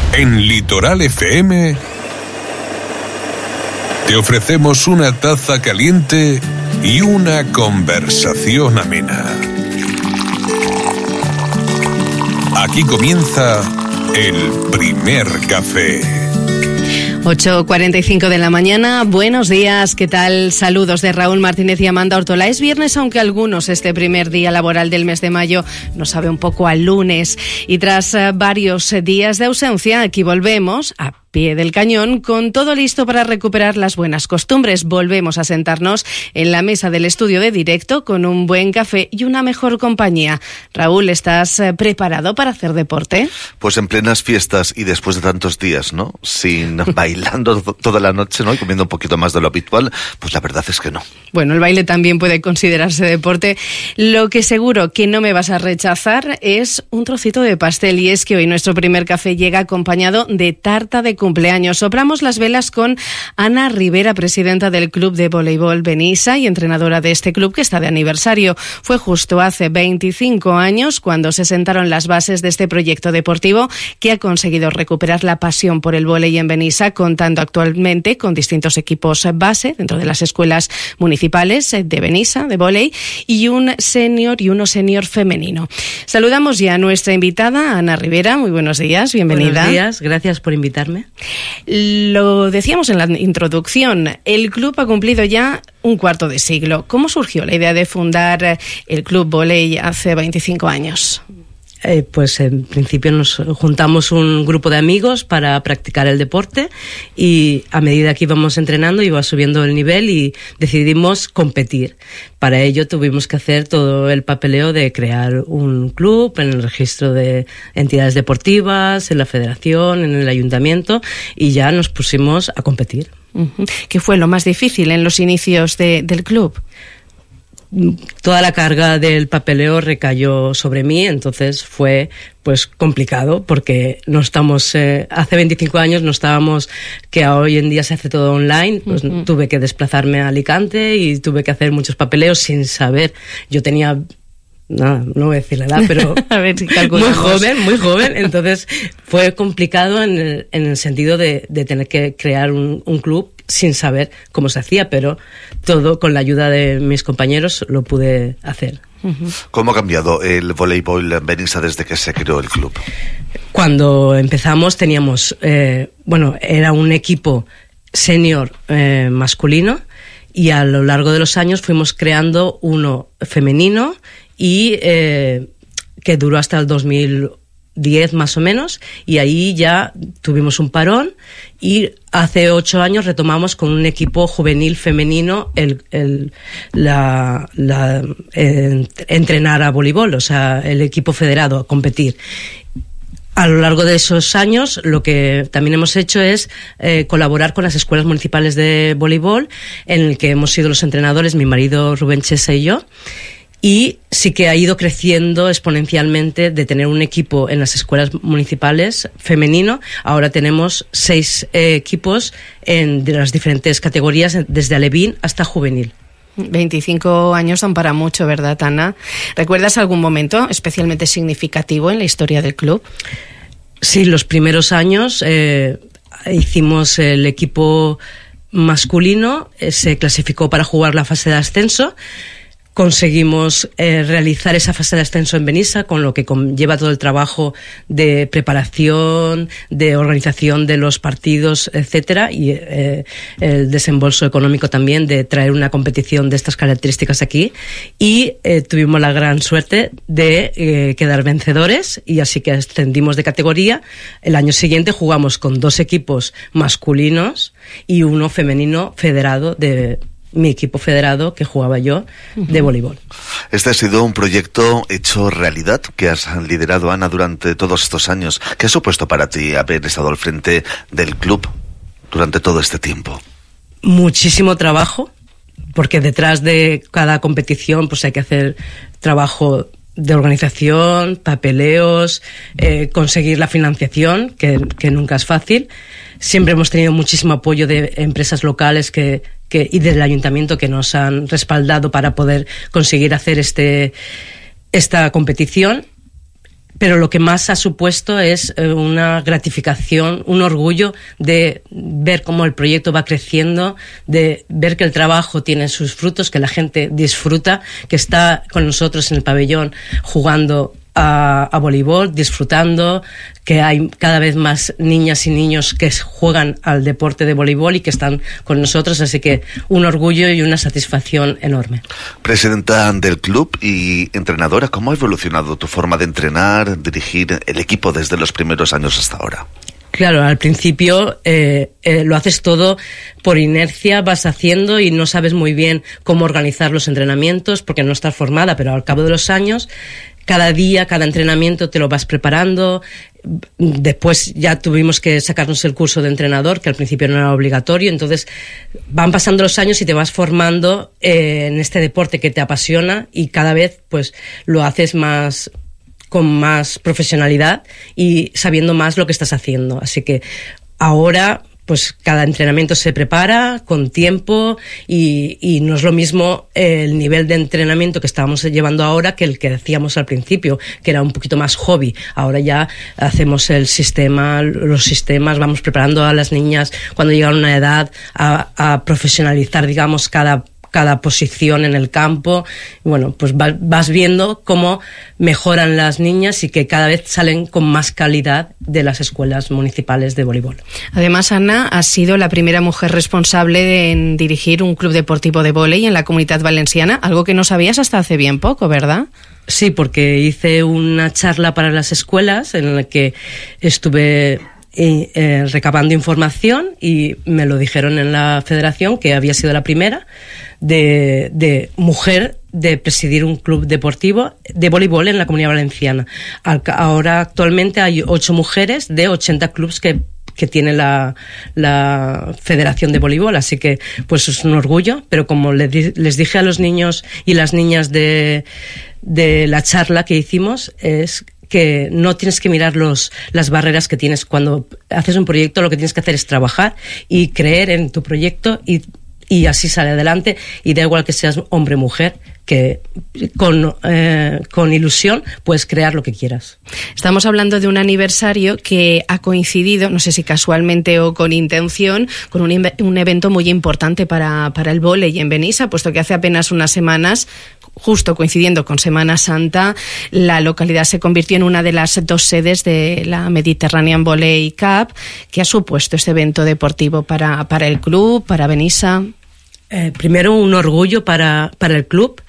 En Litoral FM te ofrecemos una taza caliente y una conversación amena. Aquí comienza el primer café. 8:45 de la mañana, buenos días, ¿qué tal? Saludos de Raúl Martínez y Amanda Ortola. Es viernes, aunque algunos este primer día laboral del mes de mayo nos sabe un poco a lunes. Y tras varios días de ausencia, aquí volvemos a pie del cañón, con todo listo para recuperar las buenas costumbres. Volvemos a sentarnos en la mesa del estudio de directo con un buen café y una mejor compañía. Raúl, ¿estás preparado para hacer deporte? Pues en plenas fiestas y después de tantos días, ¿no? Sin bailando toda la noche, ¿no? Y comiendo un poquito más de lo habitual, pues la verdad es que no. Bueno, el baile también puede considerarse deporte. Lo que seguro que no me vas a rechazar es un trocito de pastel, y es que hoy nuestro primer café llega acompañado de tarta de cumpleaños. Soplamos las velas con Ana Rivera, presidenta del Club de Voleibol Benissa y entrenadora de este club que está de aniversario. Fue justo hace 25 años cuando se sentaron las bases de este proyecto deportivo que ha conseguido recuperar la pasión por el vóley en Benissa, contando actualmente con distintos equipos base dentro de las escuelas municipales de Benissa, de vóley, y un senior y uno senior femenino. Saludamos ya a nuestra invitada, Ana Rivera. Muy buenos días, bienvenida. Buenos días, gracias por invitarme. Lo decíamos en la introducción, el club ha cumplido ya un cuarto de siglo. ¿Cómo surgió la idea de fundar el Club Vóley hace 25 años? Pues en principio nos juntamos un grupo de amigos para practicar el deporte, y a medida que íbamos entrenando iba subiendo el nivel y decidimos competir. Para ello tuvimos que hacer todo el papeleo de crear un club en el registro de entidades deportivas, en la federación, en el ayuntamiento, y ya nos pusimos a competir. ¿Qué fue lo más difícil en los inicios del club? Toda la carga del papeleo recayó sobre mí, entonces fue pues complicado, porque no estamos hace 25 años no estábamos, que hoy en día se hace todo online. Pues tuve que desplazarme a Alicante y tuve que hacer muchos papeleos sin saber. Yo tenía, no voy a decir la edad, pero a ver si muy joven, entonces fue complicado en el sentido de tener que crear un club sin saber cómo se hacía, pero todo con la ayuda de mis compañeros lo pude hacer. ¿Cómo ha cambiado el voleibol en Benissa desde que se creó el club? Cuando empezamos teníamos, era un equipo senior masculino, y a lo largo de los años fuimos creando uno femenino y que duró hasta el 2010 más o menos, y ahí ya tuvimos un parón, y hace 8 años retomamos con un equipo juvenil femenino entrenar a voleibol, o sea, el equipo federado a competir. A lo largo de esos años, lo que también hemos hecho es colaborar con las escuelas municipales de voleibol, en el que hemos sido los entrenadores, mi marido Rubén Chesa y yo. Y sí que ha ido creciendo exponencialmente de tener un equipo en las escuelas municipales femenino. Ahora tenemos 6 equipos de las diferentes categorías, desde alevín hasta juvenil. 25 años son para mucho, ¿verdad, Ana? ¿Recuerdas algún momento especialmente significativo en la historia del club? Sí, los primeros años hicimos el equipo masculino, se clasificó para jugar la fase de ascenso. Conseguimos realizar esa fase de ascenso en Benissa, con lo que conlleva todo el trabajo de preparación, de organización de los partidos, etcétera, y el desembolso económico también de traer una competición de estas características aquí. Y tuvimos la gran suerte de quedar vencedores, y así que ascendimos de categoría. El año siguiente jugamos con 2 equipos masculinos y uno femenino federado de mi equipo federado que jugaba yo de voleibol. Este ha sido un proyecto hecho realidad que has liderado, Ana, durante todos estos años. ¿Qué ha supuesto para ti haber estado al frente del club durante todo este tiempo? Muchísimo trabajo, porque detrás de cada competición pues hay que hacer trabajo de organización, papeleos, conseguir la financiación, que nunca es fácil. Siempre hemos tenido muchísimo apoyo de empresas locales y del ayuntamiento que nos han respaldado para poder conseguir hacer esta competición. pero lo que más ha supuesto es una gratificación, un orgullo de ver cómo el proyecto va creciendo, de ver que el trabajo tiene sus frutos, que la gente disfruta, que está con nosotros en el pabellón jugando a voleibol, disfrutando, que hay cada vez más niñas y niños que juegan al deporte de voleibol y que están con nosotros, así que un orgullo y una satisfacción enorme. Presidenta del club y entrenadora, ¿cómo ha evolucionado tu forma de entrenar, dirigir el equipo desde los primeros años hasta ahora? Claro, al principio lo haces todo por inercia, vas haciendo y no sabes muy bien cómo organizar los entrenamientos porque no estás formada, pero al cabo de los años, cada día, cada entrenamiento te lo vas preparando. Después ya tuvimos que sacarnos el curso de entrenador, que al principio no era obligatorio, entonces van pasando los años y te vas formando en este deporte que te apasiona y cada vez pues lo haces más con más profesionalidad y sabiendo más lo que estás haciendo. Así que ahora pues cada entrenamiento se prepara con tiempo y no es lo mismo el nivel de entrenamiento que estábamos llevando ahora que el que hacíamos al principio, que era un poquito más hobby. Ahora ya hacemos los sistemas, vamos preparando a las niñas cuando llegan a una edad a profesionalizar, digamos, cada posición en el campo. Bueno, pues vas viendo cómo mejoran las niñas y que cada vez salen con más calidad de las escuelas municipales de voleibol. Además, Ana, has sido la primera mujer responsable en dirigir un club deportivo de vóley en la Comunitat Valenciana, algo que no sabías hasta hace bien poco, ¿verdad? Sí, porque hice una charla para las escuelas en la que estuve recabando información y me lo dijeron en la federación que había sido la primera de mujer de presidir un club deportivo de voleibol en la Comunidad Valenciana. Ahora actualmente hay 8 mujeres de 80 clubs que tiene la Federación de Voleibol, así que pues es un orgullo, pero como les dije a los niños y las niñas de la charla que hicimos, es que no tienes que mirar las barreras que tienes cuando haces un proyecto. Lo que tienes que hacer es trabajar y creer en tu proyecto y así sale adelante, y da igual que seas hombre o mujer, que con ilusión puedes crear lo que quieras. Estamos hablando de un aniversario que ha coincidido, no sé si casualmente o con intención, con un evento muy importante para el vóley en Benissa, puesto que hace apenas unas semanas, justo coincidiendo con Semana Santa, la localidad se convirtió en una de las 2 sedes de la Mediterranean Volley Cup. ¿Qué ha supuesto este evento deportivo para el club, para Benissa? Primero, un orgullo para el club,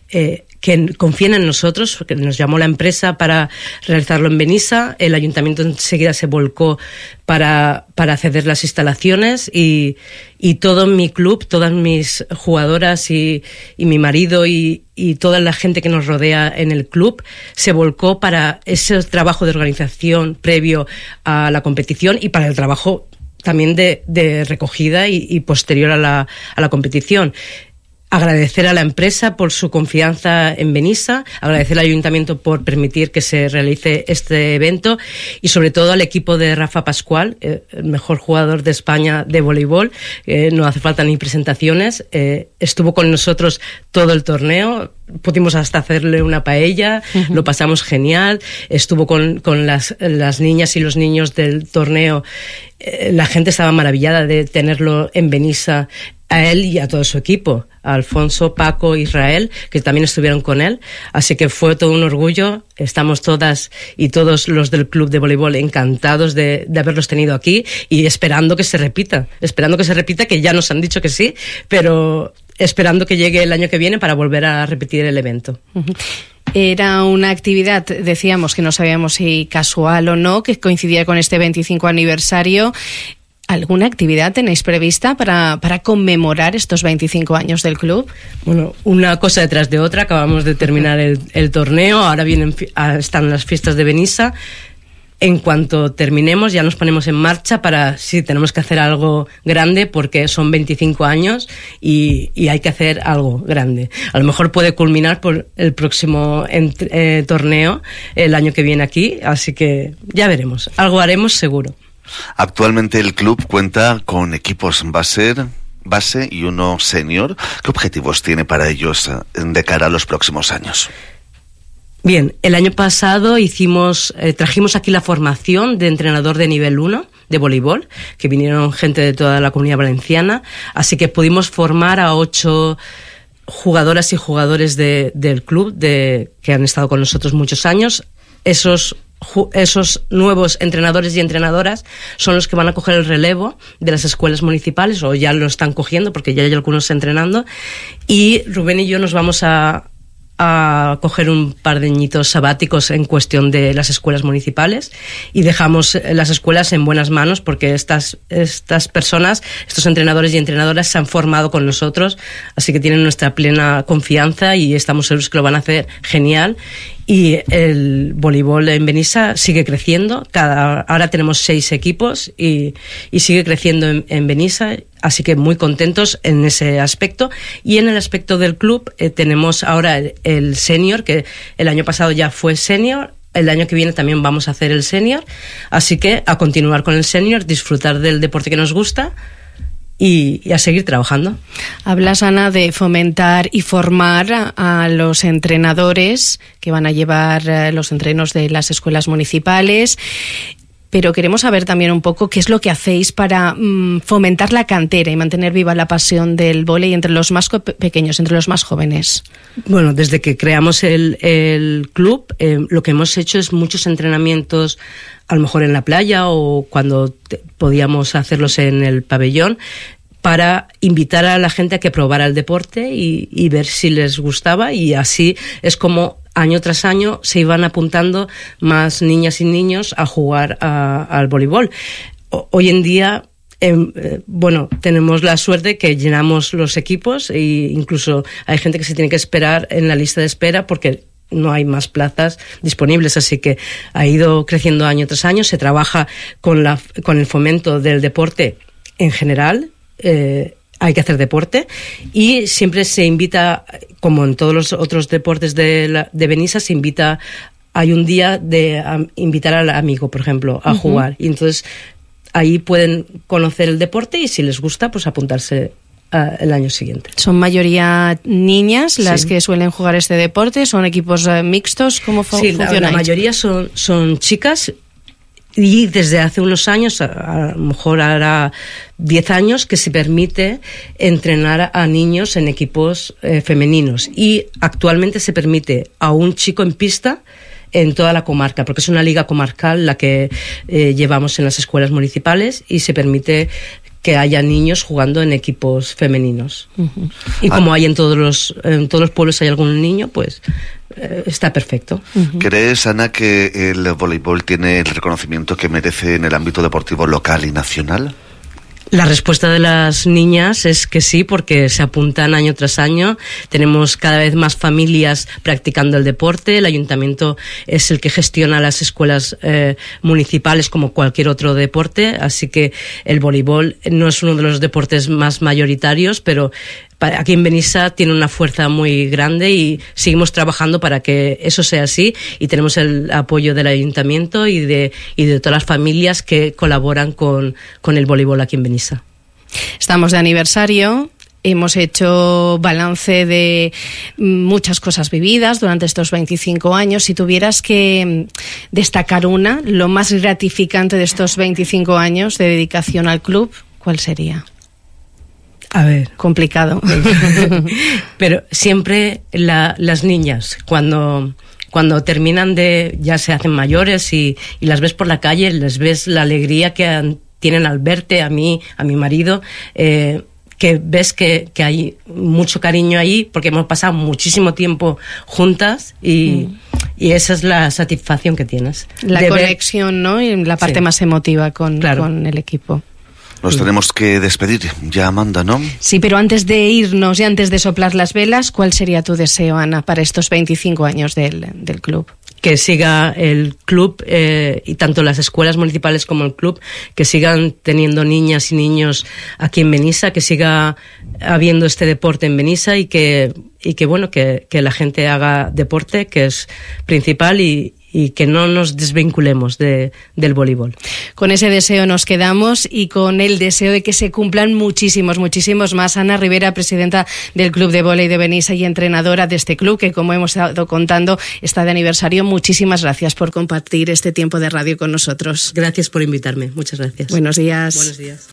que confíen en nosotros, porque nos llamó la empresa para realizarlo en Benissa. El ayuntamiento enseguida se volcó para ceder las instalaciones y todo mi club, todas mis jugadoras y mi marido y toda la gente que nos rodea en el club se volcó para ese trabajo de organización previo a la competición y para el trabajo también de recogida y posterior a la competición. Agradecer a la empresa por su confianza en Benissa, agradecer al ayuntamiento por permitir que se realice este evento y sobre todo al equipo de Rafa Pascual, el mejor jugador de España de voleibol. No hace falta ni presentaciones, estuvo con nosotros todo el torneo, pudimos hasta hacerle una paella, lo pasamos genial, estuvo con las niñas y los niños del torneo. La gente estaba maravillada de tenerlo en Benissa, a él y a todo su equipo, a Alfonso, Paco, Israel, que también estuvieron con él, así que fue todo un orgullo. Estamos todas y todos los del club de voleibol encantados de haberlos tenido aquí y esperando que se repita, que ya nos han dicho que sí, pero esperando que llegue el año que viene para volver a repetir el evento. Era una actividad, decíamos que no sabíamos si casual o no, que coincidía con este 25 aniversario. ¿Alguna actividad tenéis prevista para conmemorar estos 25 años del club? Bueno, una cosa detrás de otra. Acabamos de terminar el torneo, ahora están las fiestas de Benissa. En cuanto terminemos ya nos ponemos en marcha para si tenemos que hacer algo grande, porque son 25 años y hay que hacer algo grande. A lo mejor puede culminar por el próximo torneo el año que viene aquí, así que ya veremos. Algo haremos seguro. Actualmente el club cuenta con equipos base y uno senior. ¿Qué objetivos tiene para ellos de cara a los próximos años? Bien, el año pasado trajimos aquí la formación de entrenador de nivel 1 de voleibol, que vinieron gente de toda la Comunidad Valenciana, así que pudimos formar a 8 jugadoras y jugadores del club que han estado con nosotros muchos años. Esos nuevos entrenadores y entrenadoras son los que van a coger el relevo de las escuelas municipales, o ya lo están cogiendo porque ya hay algunos entrenando, y Rubén y yo nos vamos a coger un par de añitos sabáticos en cuestión de las escuelas municipales, y dejamos las escuelas en buenas manos porque estas personas, estos entrenadores y entrenadoras se han formado con nosotros, así que tienen nuestra plena confianza y estamos seguros que lo van a hacer genial. Y el voleibol en Benissa sigue creciendo. Ahora tenemos 6 equipos y sigue creciendo en Benissa, así que muy contentos en ese aspecto. Y en el aspecto del club tenemos ahora el senior, que el año pasado ya fue senior. El año que viene también vamos a hacer el senior, así que a continuar con el senior, disfrutar del deporte que nos gusta y a seguir trabajando. Hablas, Ana, de fomentar y formar a los entrenadores que van a llevar los entrenos de las escuelas municipales, pero queremos saber también un poco qué es lo que hacéis para fomentar la cantera y mantener viva la pasión del vóley entre los más pequeños, entre los más jóvenes. Bueno, desde que creamos el club, lo que hemos hecho es muchos entrenamientos, a lo mejor en la playa o cuando podíamos hacerlos en el pabellón, para invitar a la gente a que probara el deporte y ver si les gustaba, y así es como año tras año se iban apuntando más niñas y niños a jugar al voleibol. Hoy en día, tenemos la suerte que llenamos los equipos, e incluso hay gente que se tiene que esperar en la lista de espera porque no hay más plazas disponibles, así que ha ido creciendo año tras año. Se trabaja con el fomento del deporte en general. Hay que hacer deporte y siempre se invita, como en todos los otros deportes de Benissa, hay un día de invitar al amigo, por ejemplo, a jugar, y entonces ahí pueden conocer el deporte y si les gusta, pues apuntarse el año siguiente. ¿Son mayoría niñas las que suelen jugar este deporte? ¿Son equipos mixtos? ¿Cómo funciona? La mayoría son chicas. Y desde hace unos años, a lo mejor ahora 10 años, que se permite entrenar a niños en equipos femeninos. Y actualmente se permite a un chico en pista en toda la comarca, porque es una liga comarcal la que llevamos en las escuelas municipales, y se permite que haya niños jugando en equipos femeninos. Uh-huh. Y como hay en todos los pueblos hay algún niño, pues está perfecto. Uh-huh. ¿Crees, Ana, que el voleibol tiene el reconocimiento que merece en el ámbito deportivo local y nacional? La respuesta de las niñas es que sí, porque se apuntan año tras año. Tenemos cada vez más familias practicando el deporte. El ayuntamiento es el que gestiona las escuelas municipales como cualquier otro deporte, así que el voleibol no es uno de los deportes más mayoritarios, pero aquí en Benissa tiene una fuerza muy grande y seguimos trabajando para que eso sea así, y tenemos el apoyo del ayuntamiento y de todas las familias que colaboran con el voleibol aquí en Benissa. Estamos de aniversario. Hemos hecho balance de muchas cosas vividas durante estos 25 años. Si tuvieras que destacar lo más gratificante de estos 25 años de dedicación al club, ¿cuál sería? A ver, complicado. Pero siempre las niñas, cuando terminan ya se hacen mayores y las ves por la calle, les ves la alegría que tienen al verte, a mí, a mi marido, que ves que hay mucho cariño ahí, porque hemos pasado muchísimo tiempo juntas y esa es la satisfacción que tienes. La conexión, ¿no? Y la parte más emotiva con el equipo. Nos tenemos que despedir ya, Amanda, ¿no? Sí, pero antes de irnos y antes de soplar las velas, ¿cuál sería tu deseo, Ana, para estos 25 años del club? Que siga el club y tanto las escuelas municipales como el club, que sigan teniendo niñas y niños aquí en Benissa, que siga habiendo este deporte en Benissa y que la gente haga deporte, que es principal, y y que no nos desvinculemos del voleibol. Con ese deseo nos quedamos y con el deseo de que se cumplan muchísimos más. Ana Rivera, presidenta del Club de Vóley de Benissa y entrenadora de este club, que como hemos estado contando está de aniversario. Muchísimas gracias por compartir este tiempo de radio con nosotros. Gracias por invitarme. Muchas gracias. Buenos días. Buenos días.